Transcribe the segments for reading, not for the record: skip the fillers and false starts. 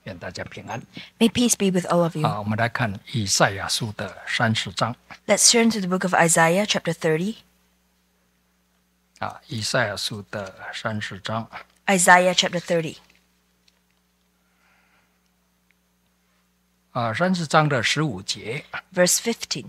愿大家平安。 May peace be with all of you. 我们来看以赛亚书的30章。 Let's turn to the book of Isaiah, chapter 30. 以赛亚书的30章。 Isaiah, chapter 30. 30章的15节。 Verse 15.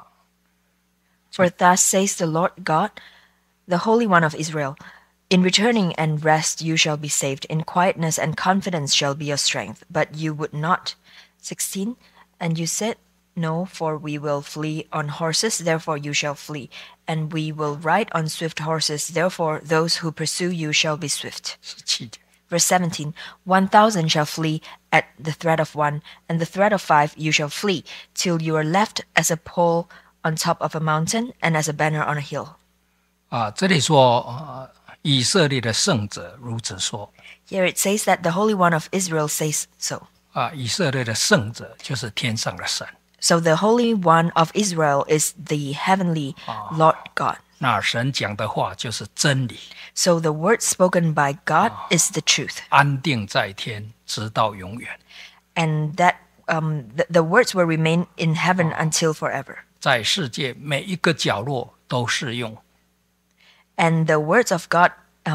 For thus says the Lord God, the Holy One of Israel, in returning and rest you shall be saved, in quietness and confidence shall be your strength. But you would not. 16. And you said, No, for we will flee on horses, therefore you shall flee. And we will ride on swift horses, therefore those who pursue you shall be swift. 17节。 Verse 17. 1,000 shall flee at the threat of one, and the threat of 5 you shall flee, till you are left as a pole on top of a mountain, and as a banner on a hill. 这里说，以色列的圣者如此说。 Here it says that the Holy One of Israel says so. 以色列的圣者就是天上的神。 So the Holy One of Israel is the heavenly Lord God. 那神讲的话就是真理， So the word spoken by God is the truth. 安定在天，直到永远。 And that the words will remain in heaven until forever. 在世界每一个角落都适用。 And the words of God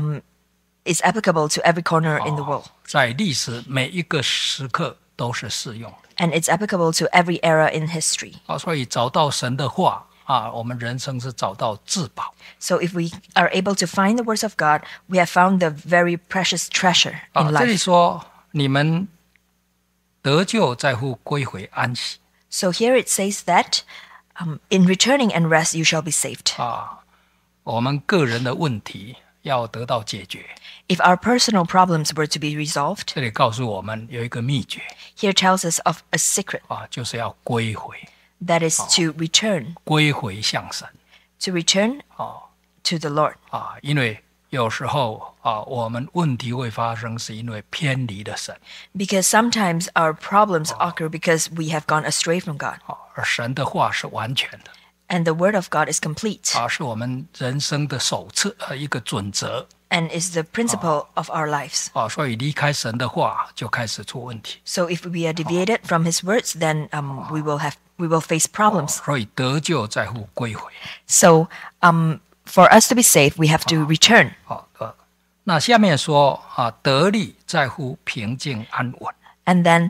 is applicable to every corner in the world. 在历史每一个时刻都是适用。 And it's applicable to every era in history. 所以找到神的话我们人生是找到至宝。 So if we are able to find the words of God, we have found the very precious treasure in 这里 life. 说你们得救在乎归回安息。 So here it says that in returning and rest you shall be saved. 我们个人的问题要得到解决。 If our personal problems were to be resolved, 这里告诉我们有一个秘诀 here tells us of a secret, 就是要归回， that is to return, 归回向神。 to return to the Lord. 因为有时候我们问题会发生，是因为偏离了神。 Because sometimes our problems occur because we have gone astray from God. 而神的话是完全的， And the word of God is complete 是我们人生的手册一个准则。 and is the principle of our lives. 所以离开神的话就开始出问题。 So if we are deviated from His words, then we will face problems. 所以得救在乎归回。 So for us to be saved, we have to return. 那下面说得力在乎平静安稳。 And then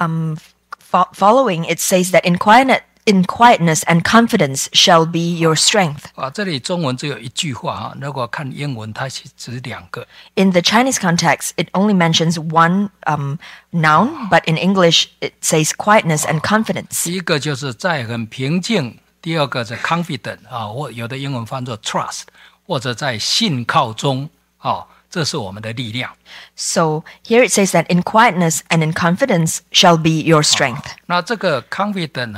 following, it says that in quietness and confidence shall be your strength. 这里中文只有一句话如果看英文它是指2个。 In the Chinese context, it only mentions one noun, but in English, it says quietness and confidence. 第一个就是在很平静，第二个是 confident 或有的英文翻作 trust， 或者在信靠中这是我们的力量。 So here it says that in quietness and in confidence shall be your strength. 那这个 confident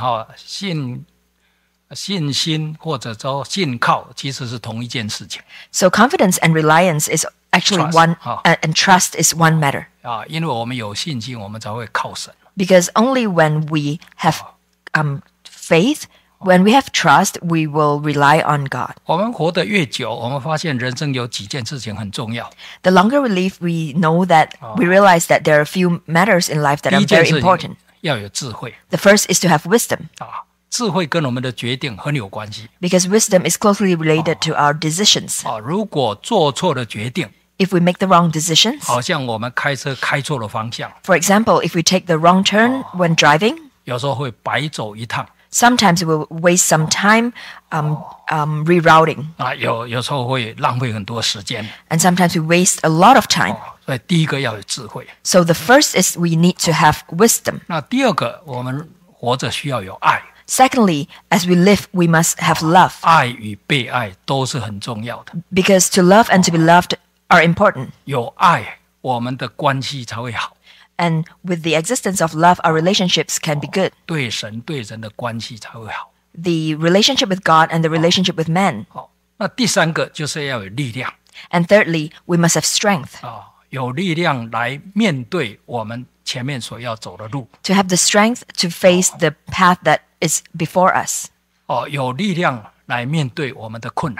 信心或者说信靠其实是同一件事情。 So confidence and reliance is actually Trust. one, and trust is one matter. 因为我们有信心，我们才会靠神。 Because only when we have faith, when we have trust, we will rely on God. 我们活得越久，我们发现人生有几件事情很重要。 The longer we live, we know that we realize that there are a few matters in life that 第 are 一件 very 事 important. 情要有智慧 The first is to have wisdom, 智慧跟我们的决定很有关系 because wisdom is closely related to our decisions. 如果做错了决定， If we make the wrong decisions, 好像我们开车开错了方向， for example, if we take the wrong turn when driving, 有时候会白走一趟 sometimes we'll waste some time rerouting, 有时候会浪费很多时间 and sometimes we waste a lot of time. 所以第一个要有智慧。 So the first is we need to have wisdom. 那第二个，我们活着需要有爱， Secondly, as we live, we must have love, 爱与被爱都是很重要的。 because to love and to be loved are important. 有爱，我们的关系才会好， And with the existence of love, our relationships can be good. 对神对人的关系才会好。 The relationship with God and the relationship with man. 那第三个就是要有力量 And thirdly, we must have strength 有力量来面对我们前面所要走的路 to have the strength to face the path that is before us, 有力量来面对我们的困难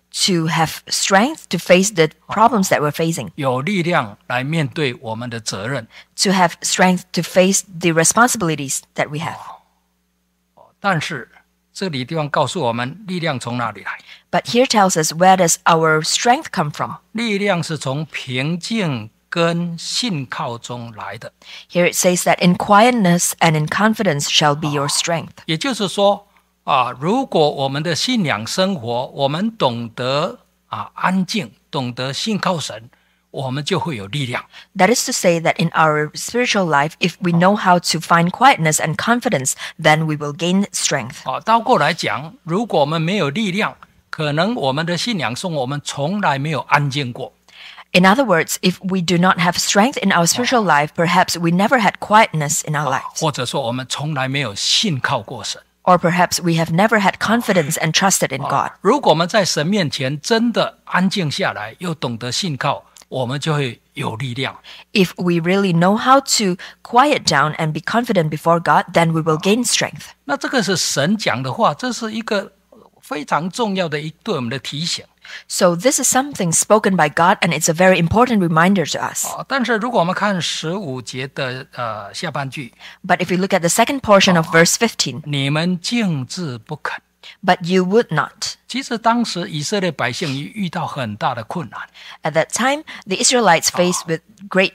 to have strength to face the problems that we're facing, 有力量来面对我们的责任。 to have strength to face the responsibilities that we have. 但是这里地方告诉我们，力量从哪里来？ But here tells us, where does our strength come from? 力量是从平静跟信靠中来的。 Here it says that in quietness and in confidence shall be your strength. 也就是说如果我们的信仰生活，我们懂得安静，懂得信靠神，我们就会有力量。 That is to say that in our spiritual life, if we know how to find quietness and confidence, then we will gain strength. 倒过来讲，如果我们没有力量，可能我们的信仰生活我们从来没有安静过。 In other words, if we do not have strength in our spiritual life, perhaps we never had quietness in our lives. 或者说我们从来没有信靠过神。 Or perhaps we have never had confidence and trusted in God. 如果我们在神面前真的安静下来，又懂得信靠，我们就会有力量。 If we really know how to quiet down and be confident before God, then we will gain strength. 那这个是神讲的话，这是一个非常重要的对我们的提醒。 So this is something spoken by God, and it's a very important reminder to us. 但是如果我们看15节的下半句， But if we look at the second portion of verse 15, 你们静置不肯。 but you would not. 其实当时以色列百姓遇到很大的困难， At that time, the Israelites faced with great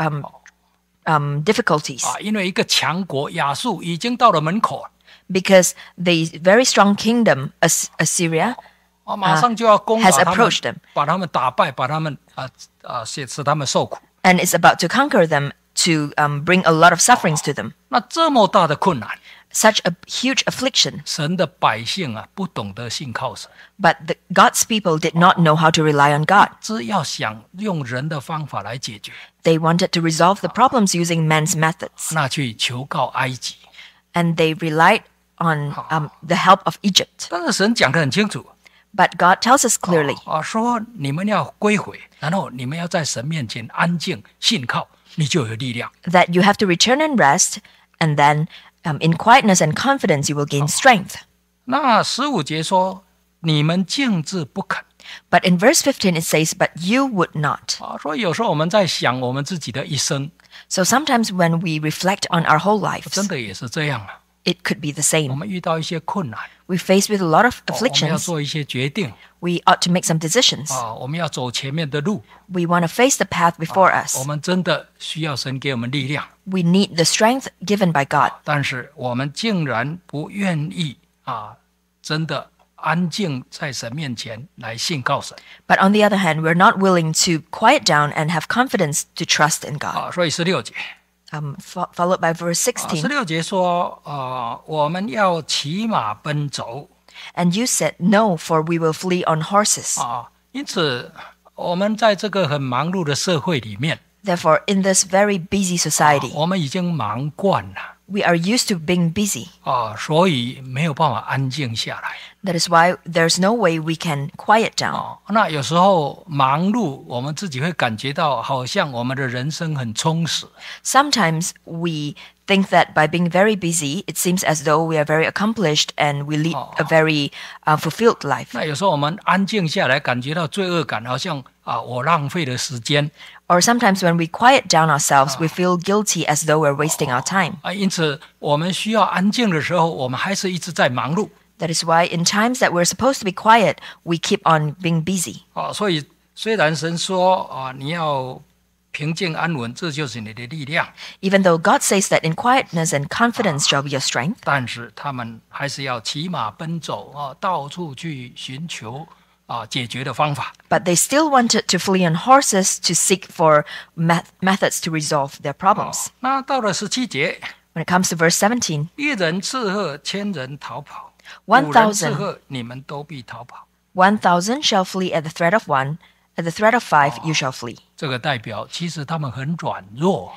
difficulties 因为一个强国亚述已经到了门口了， because the very strong kingdom, Assyria, 马上就要攻打 has 他 approached them. 们，把他们打败，把他们使他们受苦。 and is about to conquer them to bring a lot of sufferings to them. 那这么大的困难， Such a huge affliction, 神的百姓不懂得信靠神， but God's people did not know how to rely on God. 只要想用人的方法来解决， They wanted to resolve the problems using man's methods, 那去求告埃及。 and they relied on the help of Egypt. 但是神讲得很清楚， But God tells us clearly 说你们要归回，然后你们要在神面前安静信靠，你就有力量。 that you have to return and rest, and then in quietness and confidence you will gain strength. 那15节说你们静置不肯。 But in verse 15 it says, but you would not. 所以有时候我们在想我们自己的一生， So sometimes when we reflect on our whole 真 lives, 的也是这样啊。 it could be the 我 same. 们遇到一些困难， We face with a lot of 我们要 afflictions. 做一些决定 We ought to make some decisions. 我们要走前面的路， We want to face the path before 我 us. 们真的需要神给我们力量。 We need the strength given by God. 但是我们竟然不愿意真的安静在神面前来信靠神。 But on the other hand, we're not willing to quiet down and have confidence to trust in God. 所以16节， Followed by verse 16. 16节说，我们要骑马奔走。 And you said, no, for we will flee on horses. 因此我们在这个很忙碌的社会里面， Therefore, in this very busy society, 我们已经忙惯了。 we are used to being busy. 所以没有办法安静下来。 That is why there's no way we can quiet down. 那有时候忙碌，我们自己会感觉到好像我们的人生很充实。 Sometimes we think that by being very busy, it seems as though we are very accomplished and we lead a very fulfilled life. 那有时候我们安静下来，感觉到罪恶感，好像我浪费了时间。 Or sometimes when we quiet down ourselves, we feel guilty as though we're wasting our time. 因此我们需要安静的时候，我们还是一直在忙碌。 That is why in times that we're supposed to be quiet, we keep on being busy. 所以虽然神说你要平静安稳，这就是你的力量， Even though God says that in quietness and confidence shall be your strength, 但是他们还是要骑马奔走到处去寻求解决的方法。 but they still wanted to flee on horses to seek for methods to resolve their problems. 那到了17节， When it comes to verse 17, 一人刺客，1000人逃跑，5人刺客，你们都必逃跑。 1,000 shall flee at the threat of one, at the threat of 5 you shall flee. 这个代表其实他们很软弱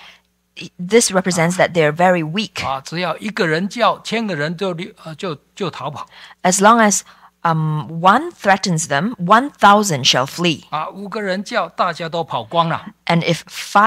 This represents that they are very weak. 只要一个人叫，1000个人就逃跑。 As long as one threatens them, 1,000 shall flee. 5个人叫，大家都跑光了。 And if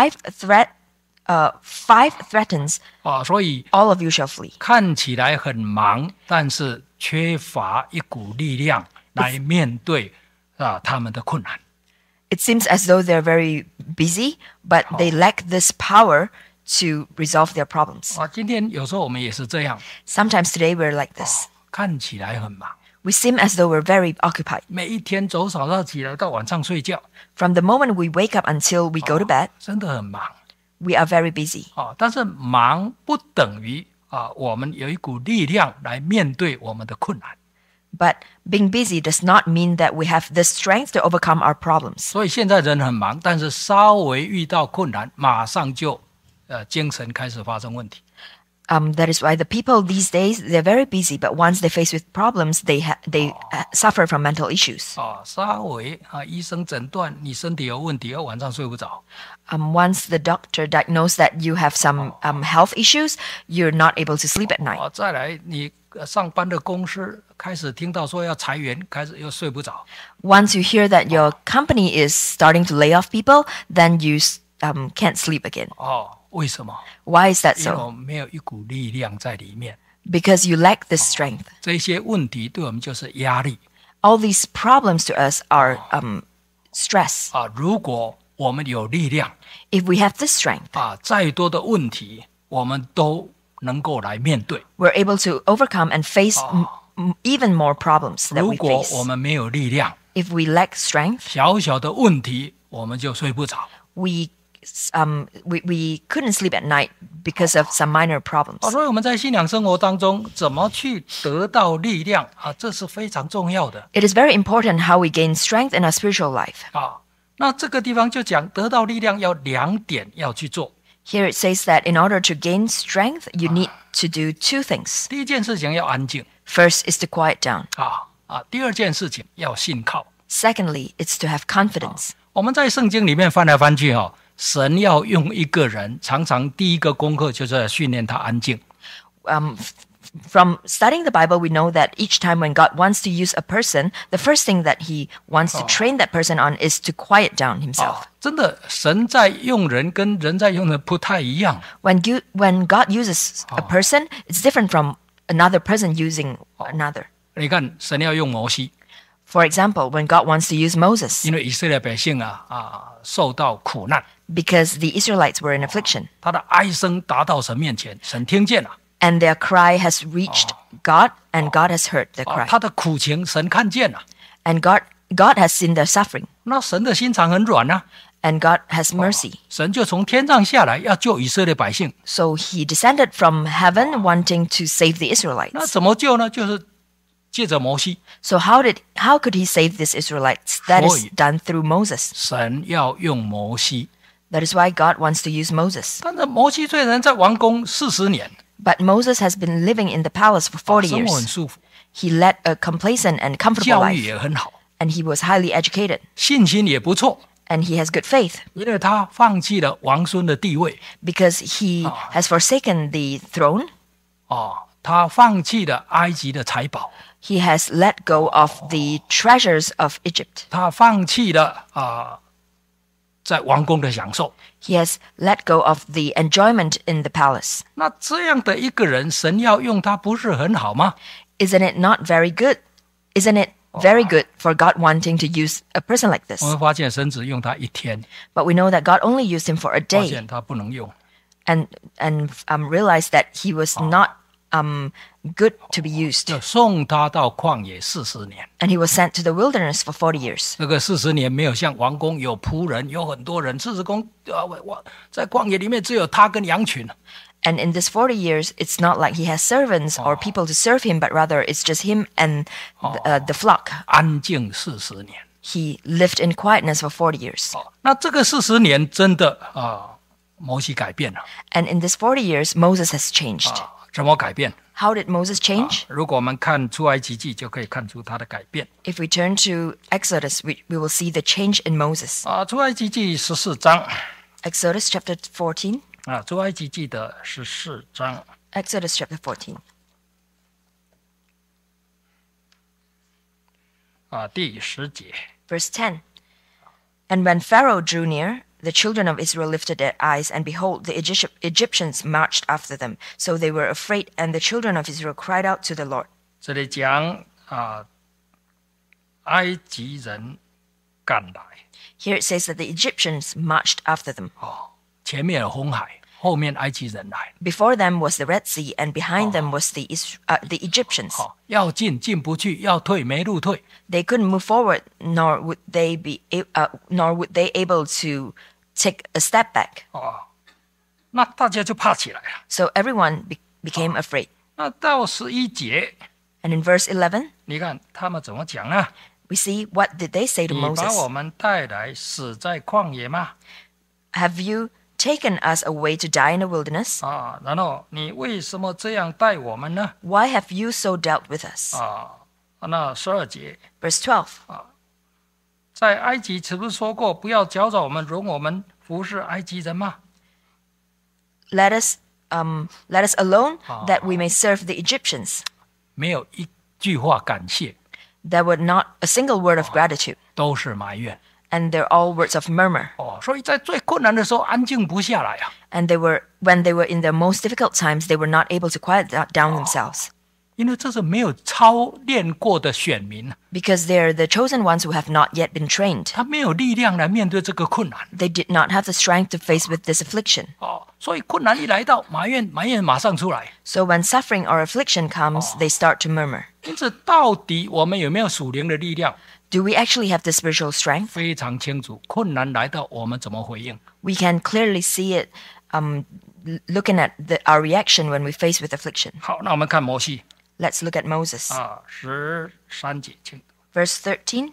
5 threatens, 所以 all of you shall flee. 看起来很忙，但是缺乏一股力量来面对他们的困难。 It seems as though they're very busy, but they lack this power to resolve their problems. 今天有时候我们也是这样， Sometimes today we're like this. 看起来很忙， We seem as though we're very occupied. 每一天从早上起来到晚上睡觉， From the moment we wake up until we go to bed, 真的很忙 we are very busy. 但是忙不等于我们有一股力量来面对我们的困难。 But being busy does not mean that we have the strength to overcome our problems. 所以现在人很忙，但是稍微遇到困难，马上就精神开始发生问题。 That is why the people these days, they're very busy, but once they face with problems, they suffer from mental issues. 稍微医生诊断你身体有问题，晚上睡不着。 Once the doctor diagnosed that you have some health issues, you're not able to sleep at night. 再来你上班的公司开始听到说要裁员，开始又睡不着。 Once you hear that your company is starting to lay off people, then you can't sleep again. 为什么？ Why is that 因为 so? 我们没有一股力量在里面。 Because you lack this strength. 这些问题对我们就是压力 All these problems to us are stress. 如果我们有力量 If we have this strength, 再多的问题我们都能够来面对。 we're able to overcome and face even more problems that 如 we 果 face. 我们没有力量， If we lack strength, 小小的问题我们就睡不着。 we couldn't sleep at night because of some minor problems. 所以我们在信仰生活当中怎么去得到力量这是非常重要的 It is very important how we gain strength in our spiritual life. 那这个地方就讲得到力量要2点要去做。 Here it says that in order to gain strength, you need to do two things. 第一件事情要安静 First is to quiet down. 第二件事情要信靠。 Secondly, it's to have confidence. 我们在圣经里面翻来翻去神要用一个人，常常第一个功课就是要训练他安静。 From studying the Bible, we know that each time when God wants to use a person, the first thing that he wants to train that person on is to quiet down himself. 真的，神在用人跟人在用人不太一样。 When God uses a person, it's different from another person using another. 你看，神要用摩西， For example, when God wants to use Moses, 因为以色列百姓受到苦难， because the Israelites were in affliction, 他的哀声达到神面前，神听见了。 and their cry has reached God, and God has heard their cry. 他的苦情神看见了， And God has seen their suffering, 那神的心肠很软 and God has mercy. 神就从天上下来要救以色列百姓。 So he descended from heaven wanting to save the 那 Israelites. 怎么救呢？就是借着摩西， So how could he save these Israelites? That is 所以 done through Moses. 神要用摩西。 That is why God wants to use Moses. 但是摩西虽然在王宫40年， But Moses has been living in the palace for 40 生活很 years. 舒服， He led a complacent and comfortable 教育 life, 也很好， and he was highly educated, 信心也不错， and he has good faith 因为他放弃了王孙的地位， because he has forsaken the throne. 他放弃了埃及的财宝， He has let go of the treasures of Egypt. 他放弃了在王宫的享受。 He has let go of the enjoyment in the palace. 那这样的一个人，神要用他，不是很好吗？ Isn't it not very good? Isn't it very good for God wanting to use a person like this? 我们发现神只用他1天， But we know that God only used him for a 发 day, 现他不能用。 and realized that he was not good to be used. 就送他到旷野40年。 And he was sent to the wilderness for 40 years. 这个40年没有像王宫有仆人，有很多人。40宫在旷野里面只有他跟羊群。 And in this 40 years, it's not like he has servants or people to serve him, but rather it's just him and the flock. 安静40年。 He lived in quietness for 40 years. 那这个40年真的摩西改变了。 And in this 40 years, Moses has changed. 怎么改变？ How did Moses change? 如果我们看出埃及记，就可以看出他的改变。 If we turn to Exodus, we will see the change in Moses. 出埃及记14章 Exodus chapter 14. 出埃及记的14章 Exodus chapter 14. 第10节。 Verse 10. And when Pharaoh drew near, the children of Israel lifted their eyes, and behold, the Egyptians marched after them. So they were afraid, and the children of Israel cried out to the Lord. 这里讲埃及人赶来。 Here it says that the Egyptians marched after them. 前面有红海，后面埃及人来。 Before them was the Red Sea, and behind them was the Egyptians. 要进进不去，要退没路退。 They couldn't move forward, nor would they able to take a step back. 那大家就怕起来了。 So everyone became afraid. 那到11节， And in verse 11, 你看他们怎么讲呢？ we see what did they say to 你把 Moses? 我们带来死在旷野吗？ Have you taken us away to die in the wilderness? 然后你为什么这样待我们呢？ Why have you so dealt with us? 那12节， Verse 12. 在埃及岂不是说过不要搅扰我们，容我们服侍埃及人吗？ Let us alone that we may serve the Egyptians. 没有一句话感谢， There were not a single word of gratitude, 都是埋怨。 and they're all words of murmur. 所以在最困难的时候安静不下来啊。 And when they were in their most difficult times, they were not able to quiet down themselves. 因为这是没有操练过的选民， Because they're the chosen ones who have not yet been trained. 他没有力量来面对这个困难。 They did not have the strength to face with this affliction. 所以困难一来到，埋怨马上出来。 So when suffering or affliction comes, they start to murmur. 因此，到底我们有没有属灵的力量？ Do we actually have the spiritual strength? 非常清楚，困难来到，我们怎么回应？ We can clearly see it looking at our reaction when we face with affliction. 好，那我们看摩西 Let's look at Moses. 13节，请 Verse 13.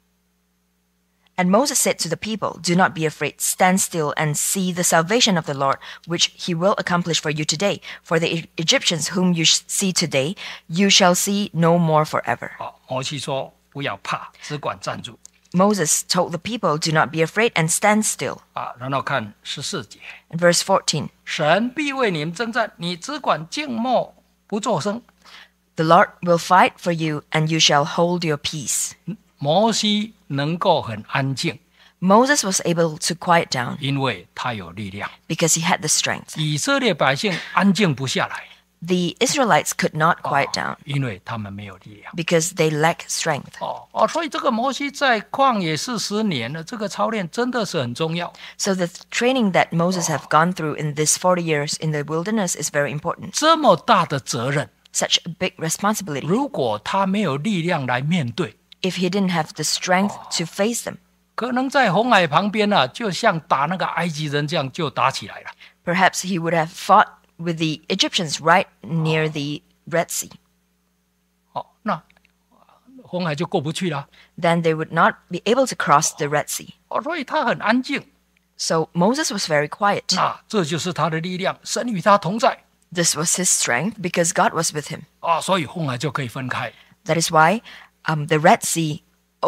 And Moses said to the people, Do not be afraid, stand still and see the salvation of the Lord, which he will accomplish for you today. For the Egyptians whom you see today, you shall see no more forever. 摩西说不要怕，只管站住。 Moses told the people, Do not be afraid and stand still. 然后看14节， And verse 14. 神必为你们征战，你只管静默不作声。 The Lord will fight for you, and you shall hold your peace. 摩西能够很安静， Moses was able to quiet down 因为他有力量。 because he had the strength. 以色列百姓安静不下来， The Israelites could not quiet down 因为他们没有力量。 because they lack strength. 所以这个摩西在旷野40年的这个操练真的是很重要。 So the training that Moses have gone through in this 40 years in the wilderness is very important. 这么大的责任， Such a big responsibility. 如果他没有力量来面对， If he didn't have the strength to face them, 可能在红海旁边就像打那个埃及人这样就打起来了。 perhaps he would have fought with the Egyptians right near the Red Sea. 那红海就过不去了。 Then they would not be able to cross the Red Sea. 所以他很安静。 So Moses was very quiet. 这就是他的力量，神与他同在。 This was his strength because God was with him. 所以红海就可以分开。 That is why the Red Sea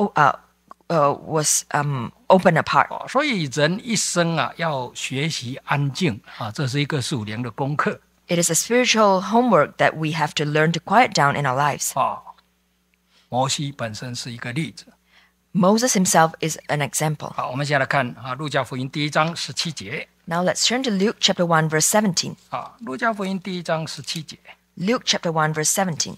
was open apart. 所以人一生要学习安静这是一个属灵的功课。 It is a spiritual homework that we have to learn to quiet down in our lives. 摩西本身是一个例子。 Moses himself is an example. 我们先来看路加福音第1章17节。 Now let's turn to Luke chapter 1 verse 17. 路加福音第1章17节。 Luke chapter 1 verse 17.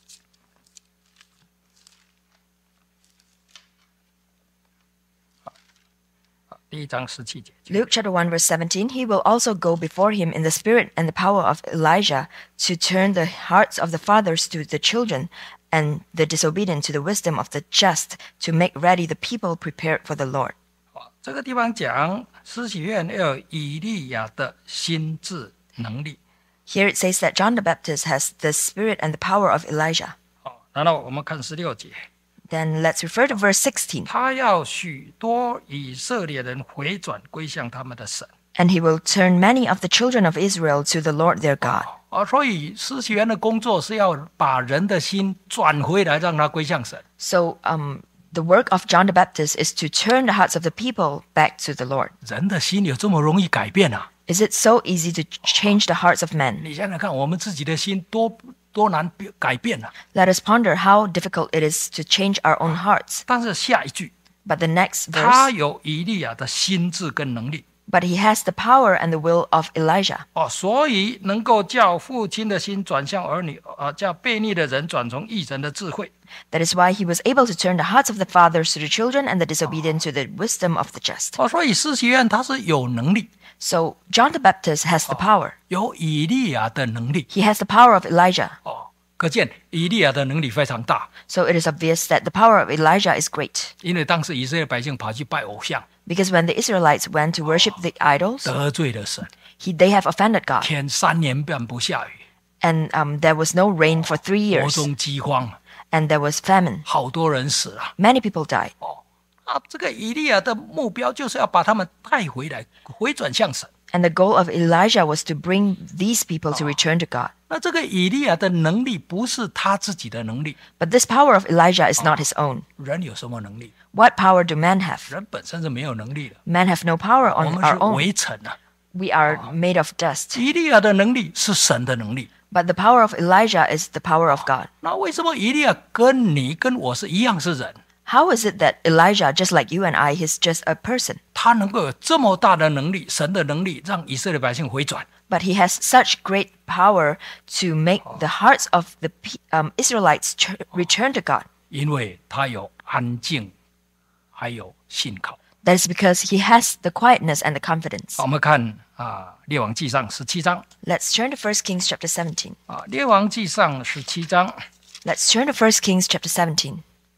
第1章17节。 Luke chapter 1 verse 17. He will also go before him in the spirit and the power of Elijah to turn the hearts of the fathers to the children and the disobedient to the wisdom of the just, to make ready the people prepared for the Lord. 这个地方讲施洗约翰要有以利亚的心智能力。 Here it says that John the Baptist has the spirit and the power of Elijah. 然后我们看16节。 Then let's refer to verse 16. 他要许多以色列人回转归向他们的神。 And he will turn many of the children of Israel to the Lord their God. 所以施洗约翰的工作是要把人的心转回来，让他归向神。 So the work of John the Baptist is to turn the hearts of the people back to the Lord. 人的心有这么容易改变啊？ Is it so easy to change the hearts of men? 你想想看，我们自己的心多难改变啊！ Let us ponder how difficult it is to change our own hearts. 但是下一句， But the next 他 verse, 有以利亚的心智跟能力。 But he has the power and the will of Elijah. 所以能够叫父亲的心转向儿女，叫悖逆的人转从义人的智慧。 That is why he was able to turn the hearts of the fathers to the children and the disobedient to the wisdom of the just. 所以施洗约翰他是有能力， So John the Baptist has the power. 有以利亚的能力。 He has the power of Elijah. 可见以利亚的能力非常大， So it is obvious that the power of Elijah is great. 因为当时以色列百姓跑去拜偶像， Because when the Israelites went to worship the idols, 得罪了神， they have offended God. 天3年半不下雨， And there was no rain for 3 国 years. 中饥荒， And there was famine. 好多人死了。 Many people died. 这个以利亚的目标就是要把他们带回来，回转向神。 And the goal of Elijah was to bring these people to return to God. 那这个以利亚的能力不是他自己的能力， But this power of Elijah is not his own. 人有什么能力？ What power do men have? 人本身是没有能力的， Men have no power 我 on 们 our 是 own. 微尘啊。 We are made of dust. 以利亚的能力是神的能力。 But the power of Elijah is the power of God. 那为什么以利亚跟你跟我是一样是人？ How is it that Elijah, just like you and I, he's just a person, 他能够有这么大的能力，神的能力，让以色列百姓回转？ but he has such great power to make the hearts of the Israelites return to God? 因为他有安静，还有信靠。 That is because he has the quietness and the confidence. 我们看列王纪上17章 Let's turn to 1 Kings chapter 17. 列王纪上17章 Let's turn to 1 Kings chapter 17.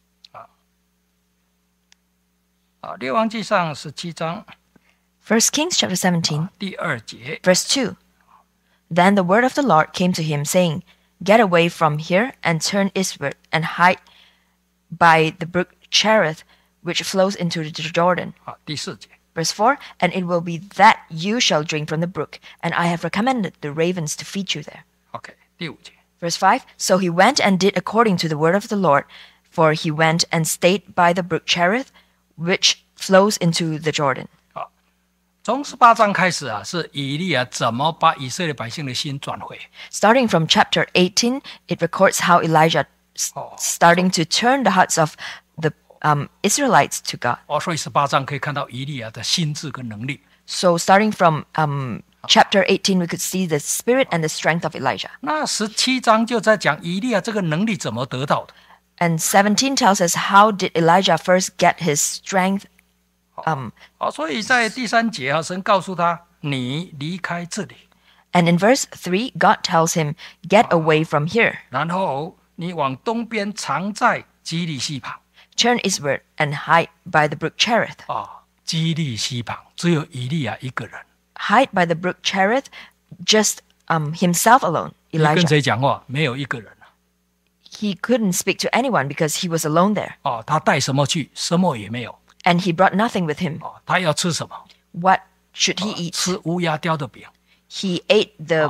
列王纪上17章 1 Kings chapter 17, 第2节， verse 2. Then the word of the Lord came to him, saying, Get away from here and turn eastward and hide by the brook Cherith, which flows into the Jordan. 第4节， Verse 4. And it will be that you shall drink from the brook, and I have recommended the ravens to feed you there. OK，第5节， Verse 5. So he went and did according to the word of the Lord, for he went and stayed by the brook Cherith, which flows into the Jordan. 从18章开始是以利亚怎么把以色列百姓的心转回。 Starting from chapter 18, it records how Elijah starting to turn the hearts of the Israelites to God. 所以18章可以看到以利亚的心智跟能力。 So starting from chapter 18, we could see the spirit and the strength of Elijah. 那17章就在讲以利亚这个能力怎么得到的。 And 17 tells us how did Elijah first get his strength. 所以在第3节神告诉他，你离开这里， And in verse 3, God tells him, Get away from here. 然后你往东边藏在基利溪旁。 Turn eastward and hide by the brook Cherith. 基利溪旁只有以利亚一个人。 Hide by the brook Cherith, just himself alone, 你跟 Elijah. 谁讲话？没有一个人。 He couldn't speak to anyone because he was alone there. 他带什么去？什么也没有。 And he brought nothing with him. 他要吃什么？ What should he eat? 吃乌鸦雕的饼。 He ate the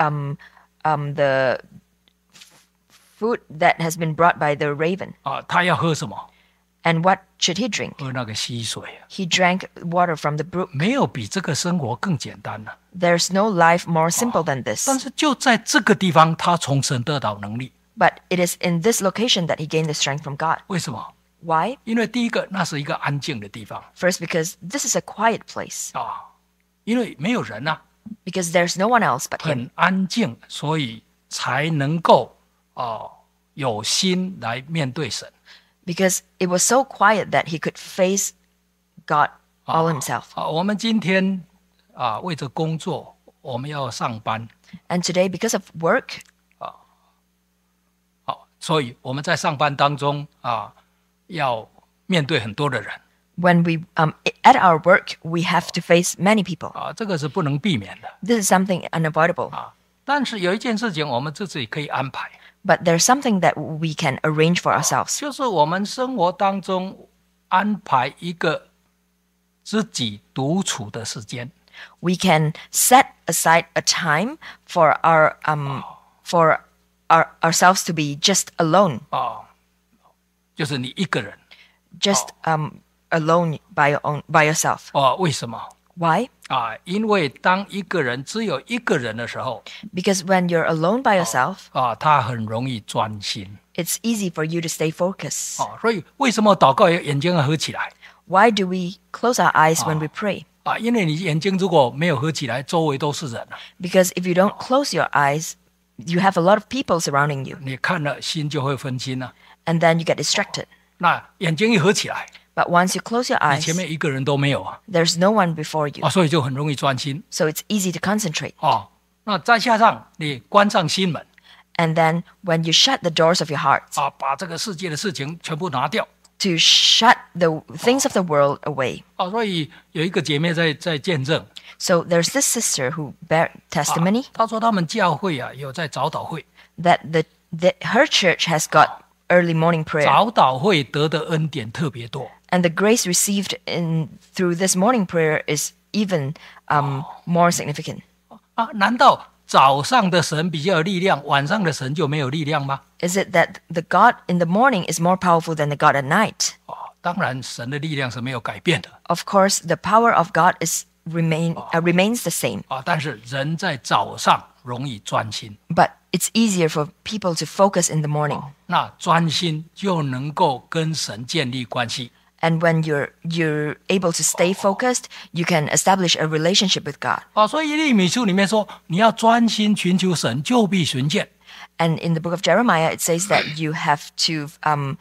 food that has been brought by the raven. 他要喝什么？ And what should he drink? 喝那个溪水。 He drank water from the brook. 没有比这个生活更简单了。 There's no life more simple than this. 但是就在这个地方，他从神得到能力。 But it is in this location that he gained the strength from God. 为什么？ Why? 因为第一个，那是一个安静的地方 First, because this is a quiet place. 因为没有人 Because there's no one else but him. 很安静，所以才能够有心来面对神。 Because it was so quiet that he could face God all himself. 我们今天为着工作，我们要上班， And today, because of work, 所以我们在上班当中要面对很多的人 when we at our work, we have to face many people. 这个是不能避免的 This is something unavoidable. 但是有一件事情，我们自己可以安排， But there's something that we can arrange for ourselves. 就是我们生活当中安排一个自己独处的时间。 We can set aside a time for ourselves to be just alone, 就是你一个人 just alone by yourself. 为什么 Why? 因为当一个人只有一个人的时候 Because when you're alone by yourself, 他很容易专心 it's easy for you to stay focused. 所以为什么祷告眼睛要合起来 Why do we close our eyes when we pray? 啊，因为你眼睛如果没有合起来，周围都是人啊， Because if you don't close your eyes, you have a lot of people surrounding you, 你看了心就会分心了。 and then you get distracted. 那眼睛一合起来， But once you close your 你前 eyes, 面一个人都没有啊， there's no one before you, 所以就很容易专心 so it's easy to concentrate. 哦。那再加上你关上心门 And then when you shut the doors of your heart, 啊，把这个世界的事情全部拿掉 to shut the things of the world away. 啊。所以有一个姐妹在见证， So there's this sister who bear testimony 她说他们教会啊有在早祷会， that her church has got early morning prayer, 早祷会得的恩典特别多 and the grace received through this morning prayer is even more significant. 啊。难道早上的神比较有力量，晚上的神就没有力量吗？ Is it that the God in the morning is more powerful than the God at night? 当然神的力量是没有改变的 Of course, the power of God remains the same, 啊，但是人在早上容易专心， but it's easier for people to focus in the morning. 那专心就能够跟神建立关系。 And when you're able to stay focused, you can establish a relationship with God. 所以利米书里面说，你要专心寻求神，就必寻见。 And in the book of Jeremiah, it says that you have to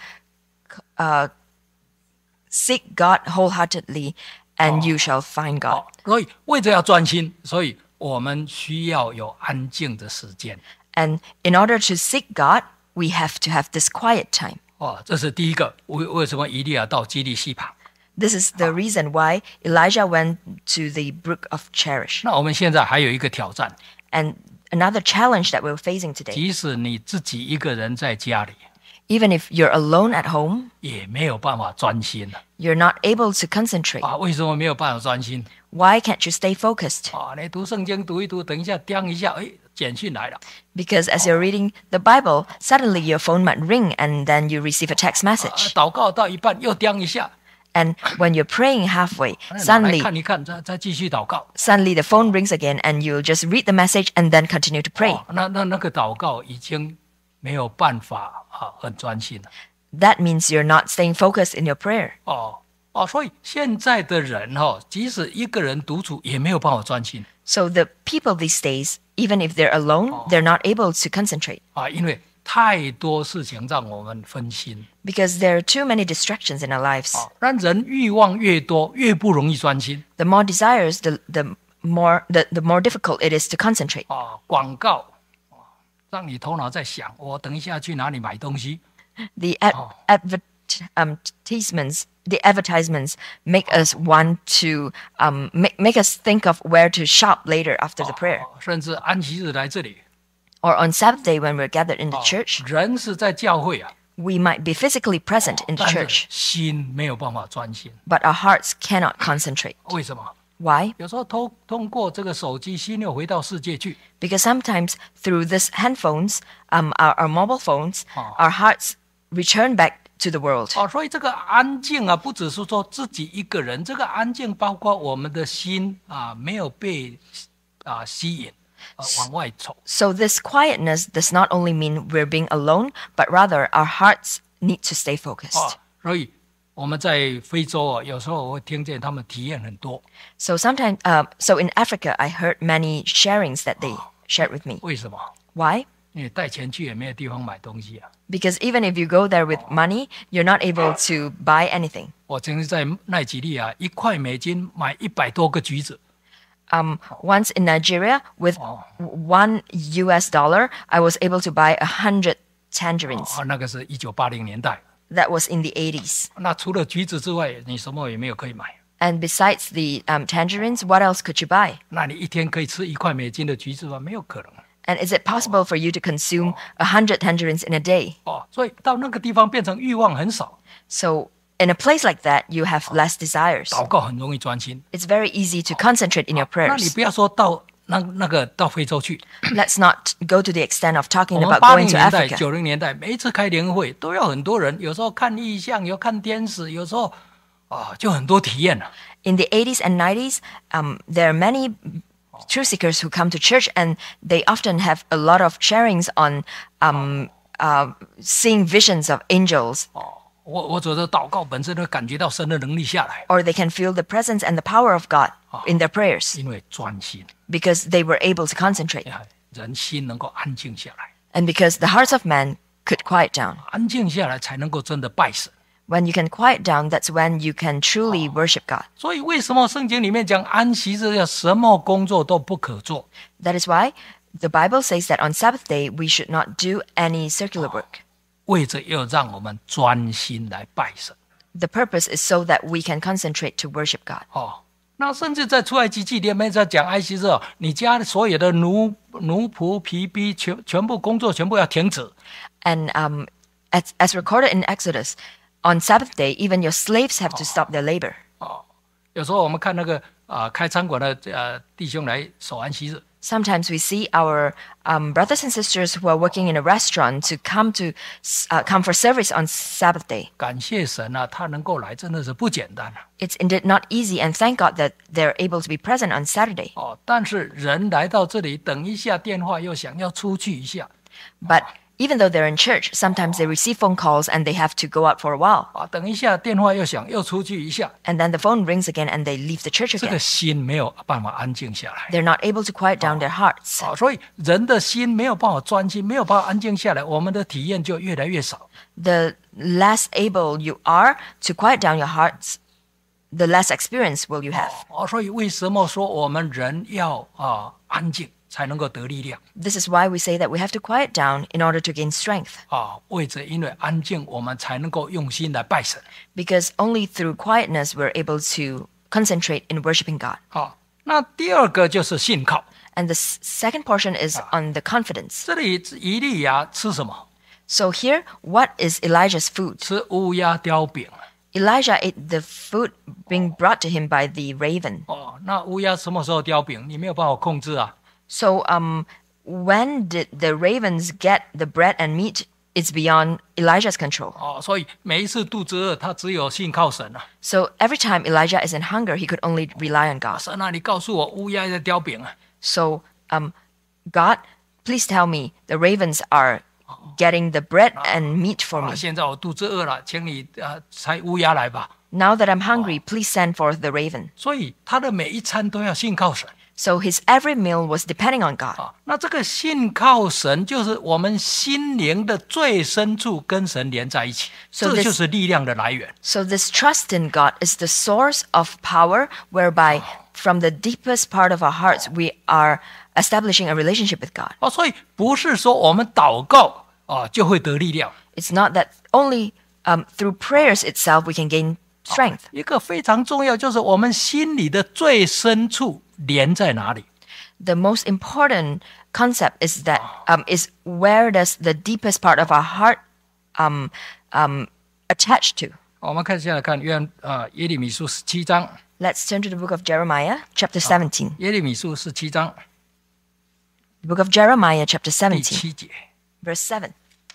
seek God wholeheartedly, and you shall find God. 所以为着要专心，所以我们需要有安静的时间。 And in order to seek God, we have to have this quiet time. 这是第一个。为什么以利亚到基利西旁？ This is the reason why Elijah went to the brook of Cherith. 那我们现在还有一个挑战， And another challenge that we're facing today, 即使你自己一个人在家里， even if you're alone at home, 也没有办法专心了 you're not able to concentrate. 为什么没有办法专心？ Why can't you stay focused? 你读圣经读一读，等一下叮一下，简讯来了， Because as you're reading the Bible, suddenly your phone might ring and then you receive a text message. 祷告到一半又叮一下， And when you're praying halfway, 拿来 suddenly 看一看，再继续祷告。 the phone rings again and you'll just read the message and then continue to pray. 那个祷告已经没有办法很专心了。 That means you're not staying focused in your prayer. 所以现在的人即使一个人独处也没有办法专心 So the people these days, even if they're alone, they're not able to concentrate 因为太多事情让我们分心 because there are too many distractions in our lives. 让人欲望越多，越不容易专心 The more desires, the more difficult it is to concentrate. 广告让你头脑在想，我等一下去哪里买东西 The advertisements make us want to make us think of where to shop later after the prayer, 甚至安息日来这里， or on Sabbath day when we're gathered in the church. 人是在教会 We might be physically present in the 但是 church, 心没有办法专心， but our hearts cannot concentrate. 为什么？ Why? 有时候通过这个手机，心又回到世界去 Because sometimes through this handphones, our mobile phones, our hearts return back to the world. 所以这个安静不只是说自己一个人，这个安静包括我们的心没有被吸引往外走。 So this quietness does not only mean we're being alone, but rather our hearts need to stay focused. 所以我们在非洲有时候我会听见他们体验很多。 So sometimes, so in Africa, I heard many sharings that they shared with me. 为什么？ Why? 因为带钱去也没有地方买东西 Because even if you go there with money, you're not able to buy anything. 我曾经在奈及利亚1块美金买100多个橘子。 Once in Nigeria, with $1, I was able to buy 100 tangerines. 那个是1980年代。 That was in the 80s. 那除了橘子之外，你什么也没有可以买。 And besides the tangerines, what else could you buy? 那你一天可以吃1块美金的橘子吗？没有可能。 And is it possible for you to consume 100 tangerines in a day? 所以到那个地方变成欲望很少， So in a place like that, you have less desires. 祷告很容易专心。 It's very easy to concentrate in your 那你 prayers. 不要说到到非洲去， Let's not go to the extent of talking 我们 about 80 going to 年代、 Africa. 90年代，每一次开联会都要很多人，有时候看异象，有看天使，有时候就很多体验了。 In the 80s and 90s, there are many truth seekers who come to church, and they often have a lot of sharings on seeing visions of angels. 我觉得祷告本身会感觉到神的能力下来， or they can feel the presence and the power of God in their prayers 因为专心， because they were able to concentrate 人心能够安静下来， and because the hearts of man could quiet down. 安静下来才能够真的拜神。 When you can quiet down, that's when you can truly worship God. 所以为什么圣经里面讲安息日要什么工作都不可做？ That is why the Bible says that on Sabbath day we should not do any circular work. 为着要让我们专心来拜神。 The purpose is so that we can concentrate to worship God. 那甚至在出埃及记里面在讲安息日，你家所有的奴仆、婢婢全部工作全部要停止。 And as recorded in Exodus, on Sabbath day, even your slaves have to stop their labor. 有时候我们看那个开餐馆的弟兄来守安息日， Sometimes we see our brothers and sisters who are working in a restaurant to come for service on Sabbath day. 感谢神啊，他能够来真的是不简单啊。 It's indeed not easy, and thank God that they're able to be present on Saturday. 但是人来到这里，等一下电话又想要出去一下， But even though they're in church, sometimes they receive phone calls and they have to go out for a while. 等一下电话又想又出去一下， And then the phone rings again and they leave the church 这个 again. 心没有办法安静下来。 They're not able to quiet down their hearts. 所以人的心没有办法专心，没有办法安静下来，我们的体验就越来越少。 The less able you are to quiet down your hearts, the less experience will you have. 所以为什么说我们人要安静才能够得力量？ This is why we say that we have to quiet down in order to gain strength. 因为安静，我们才能够用心来拜神。 Because only through quietness we're able to concentrate in worshiping God. 那第二个就是信靠。 And the second portion is on the confidence. 这里以利亚吃什么？ So here, what is Elijah's food? 吃乌鸦雕饼。 Elijah ate the food being brought to him by the raven. 那乌鸦什么时候雕饼？你没有办法控制啊。 So when did the ravens get the bread and meat? It's beyond Elijah's control. 所以每一次肚子饿，他只有信靠神啊。 So every time Elijah is in hunger, he could only rely on God. 神啊，你告诉我乌鸦在雕饼啊。 So God, please tell me the ravens are getting the bread and meat for me. 现在我肚子饿了，请你猜乌鸦来吧。 Now that I'm hungry, please send forth the raven. 所以他的每一餐都要信靠神。 So his every meal was depending on God. 那这个信靠神，就是我们心灵的最深处跟神连在一起， So 这就是力量的来源。 So this trust in God is the source of power whereby from the deepest part of our hearts we are establishing a relationship with God. 所以不是说我们祷告就会得力量。 It's not that only through prayers itself we can gain strength. 一个非常重要，就是我们心里的最深处连在哪里。 The most important concept is that is where does the deepest part of our heart attach to? 我们看现在看耶利米书17章。 Let's turn to the book of Jeremiah, chapter 17. 耶利米书17章 The book of Jeremiah, chapter 第 17, 7节。 verse 7.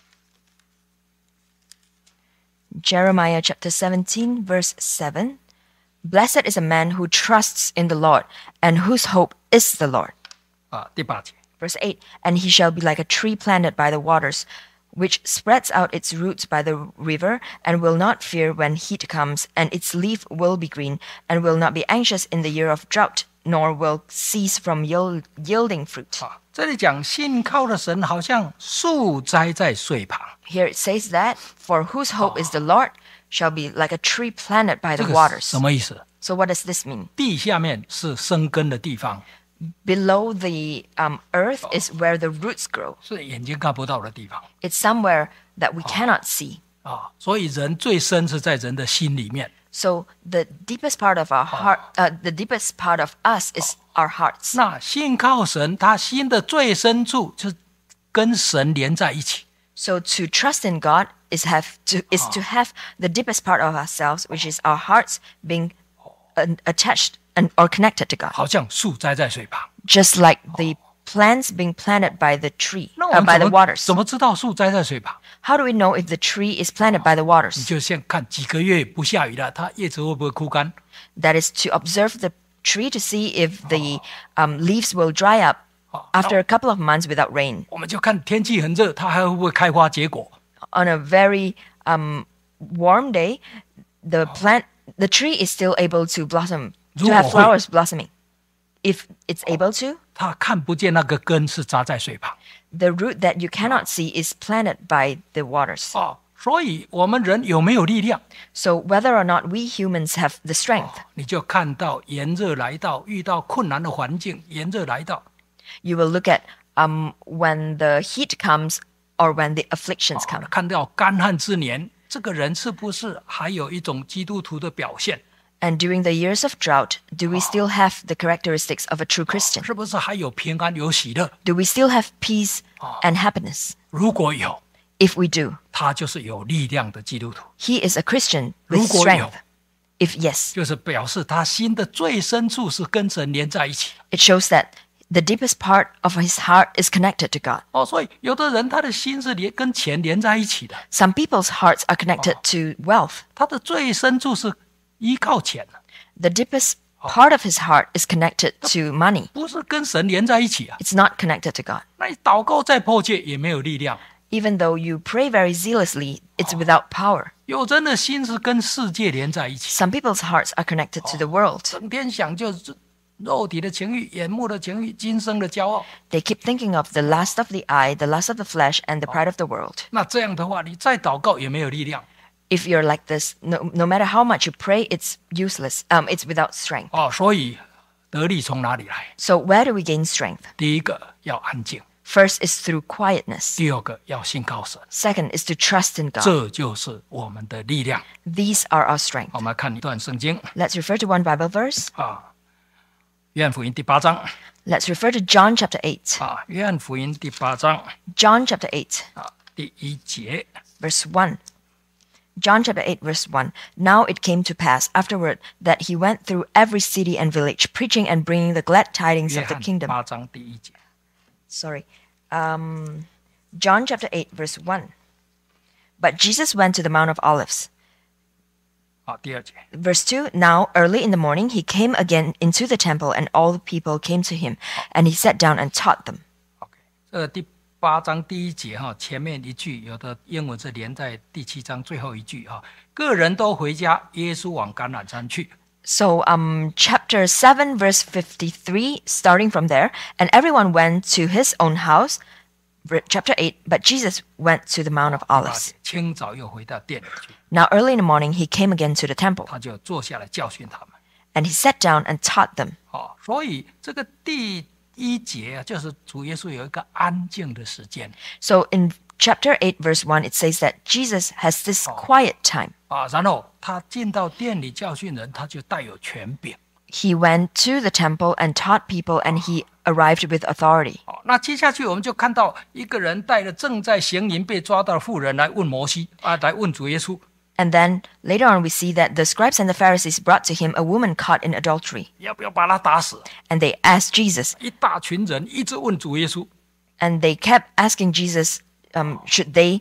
Jeremiah chapter 17, verse 7. Blessed is a man who trusts in the Lord and whose hope is the Lord. 第8节。 Verse 8. And he shall be like a tree planted by the waters, which spreads out its roots by the river, and will not fear when heat comes, and its leaf will be green, and will not be anxious in the year of drought, nor will cease from yielding fruit. 这里讲信靠的神，好像树栽在水旁。 Here it says that, for whose hope is the Lord, shall be like a tree planted by 这 the 个 waters. 什么意思？ So what does this mean? 地下面是生根的地方， Below the earth is where the roots grow. 是眼睛看不到的地方 It's somewhere that we cannot see. 所以人最深是在人的心里面。 So the deepest part of our heart, the deepest part of us is our hearts. 那信靠神，他心的最深处就是跟神连在一起。 So to trust in God is to have the deepest part of ourselves, which is our hearts being attached or connected to God, 好像树栽在水旁。 just like the plants being planted by the tree, 那我们 by the 怎么 waters. 怎么知道树栽在水旁？ How do we know if the tree is planted by the 你 waters? 就先看几个月不下雨了，它叶子会不会枯干？ That is to observe the tree to see if the leaves will dry up after a couple of months without rain. 我们就看天气很热，它还会不会开花结果？ On a very warm day, the tree is still able to blossom, to 如果 have 会。 flowers blossoming. If it's able to, 它看不见那个根是扎在水旁 the root that you cannot see is planted by the waters. 哦。所以我们人有没有力量？ So whether or not we humans have the strength, 你就看到炎热来到，遇到困难的环境，炎热来到， you will look at when the heat comes or when the afflictions come. 看到干旱之年，这个人是不是还有一种基督徒的表现？ And during the years of drought, do we still have the characteristics of a true Christian? 是不是还有平安有喜乐？ Do we still have peace and happiness? 如果有， If we do, 他就是有力量的基督徒， he is a Christian with 如果有， strength. If yes, 就是表示他心的最深处是跟神连在一起的。 it shows that the deepest part of his heart is connected to God. 哦，所以有的人他的心是跟钱连在一起的， Some people's hearts are connected to wealth. 他的最深处是依靠钱的， The deepest part of his heart is connected to money. 不是跟神连在一起啊。 It's not connected to God. 那你祷告再迫切也没有力量。 Even though you pray very zealously, it's without power. 有人的心是跟世界连在一起， Some people's hearts are connected to the world. 整天想就是肉体的情欲、眼目的情欲、今生的骄傲。 They keep thinking of the lust of the eye, the lust of the flesh, and the pride of the world. 那这样的话，你再祷告也没有力量 If you're like this, no matter how much you pray, it's useless. It's without strength. 哦。所以得力从哪里来？ So where do we gain strength? 第一个要安静， First is through quietness. 第二个要信靠神， Second is to trust in God. 这就是我们的力量。 These are our strength. 我们来看一段圣经 Let's refer to one Bible verse. 啊，约翰福音第8章 Let's refer to John chapter 8. 啊，约翰福音第8章 John chapter 8, 啊第1节 verse 1. John chapter 8, verse 1. Now it came to pass afterward that he went through every city and village, preaching and bringing the glad tidings 约 of the 翰 kingdom. 8章第1节 Sorry. John chapter 8, verse 1. But Jesus went to the Mount of Olives. 啊第2节 Verse 2. Now early in the morning he came again into the temple, and all the people came to him, and he sat down and taught them. OK，这第8章第1节哈，前面一句有的英文是连在第7章最后一句哈，个人都回家，耶稣往橄榄山去。 So, chapter 7, verse 53, starting from there, and everyone went to his own house. Chapter 8, but Jesus went to the Mount of 8 Olives. 节清早又回到店里去， Now early in the morning he came again to the temple, 他就坐下来教训他们。 and he sat down and taught them. 哦，所以这个第1节啊，就是主耶稣有一个安静的时间 So in chapter 8, verse 1, it says that Jesus has this quiet time. 啊，然后他进到店里教训人，他就带有权柄。 He went to the temple and taught people, and he arrived with authority. 哦，那接下去我们就看到一个人带着正在行淫被抓到的妇人来问摩西啊，来问主耶稣。 And then later on, we see that the scribes and the Pharisees brought to him a woman caught in adultery, 要不要把他打死？ and they asked Jesus, 一大群人一直问主耶稣， and they kept asking Jesus, should they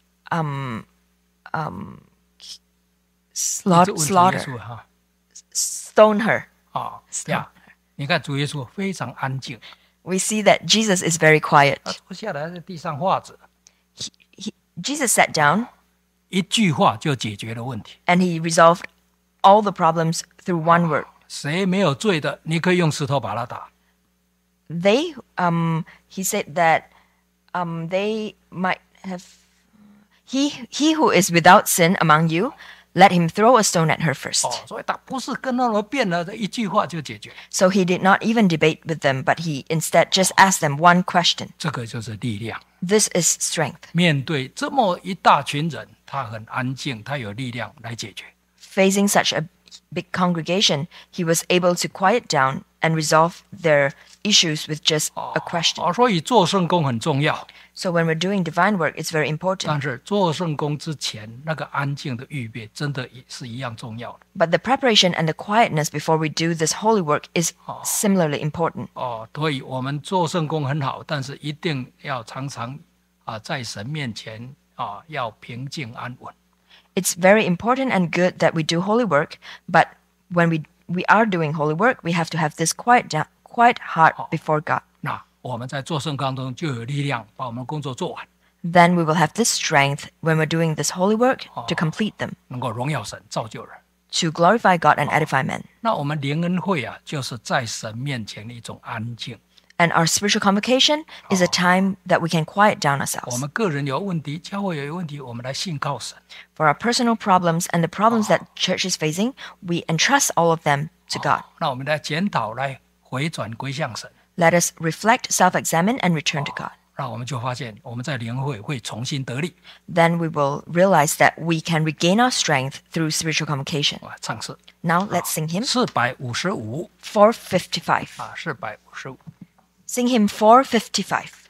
一直问主耶 slaughter, 稣哈 stone her. 啊呀！你看主耶稣非常安静， We see that Jesus is very quiet. 他坐下来在地上画着， Jesus sat down 一句话就解决了问题。 and he resolved all the problems through one word. 谁没有罪的，你可以用石头把他打。 They, he said that they might have, he who is without sin among you, let him throw a stone at her first. 哦，所以他不是跟他们辩了，一句话就解决。 So he did not even debate with them, but he instead just asked them one question. 这个就是力量。 This is strength. 面对这么一大群人，他很安静，他有力量来解决。 Facing such a big congregation, he was able to quiet down and resolve their issues with just a question. 哦，所以做圣工很重要， So when we're doing divine work, it's very important. 但是做圣工之前那个安静的预备，真的也是一样重要的。 But the preparation and the quietness before we do this holy work is similarly important. 哦，所以我们做圣工很好，但是一定要常常在神面前要平静安稳。 It's very important and good that we do holy work, but when we are doing holy work, we have to have this quiet heart before God. 那我们在做圣工当中就有力量把我们的工作做完。 then we will have this strength when we're doing this holy work to complete them, 能够荣耀神，造就人。 to glorify God and edify men. 那我们联恩会啊，就是在神面前的一种安静。 And our spiritual convocation is a time that we can quiet down 我 ourselves. 们个人有问题，教会有问题，我们来信靠神。 For our personal problems and the problems that church is facing, we entrust all of them to God. 那我们来检讨，来回转归向神。 Let us reflect, self-examine, and return to God. 那我们就发现，我们在联会会重新得力。 Then we will realize that we can regain our strength through spiritual convocation. 唱诗 Now let's sing hymn 455 455. 455。 Sing hymn 455.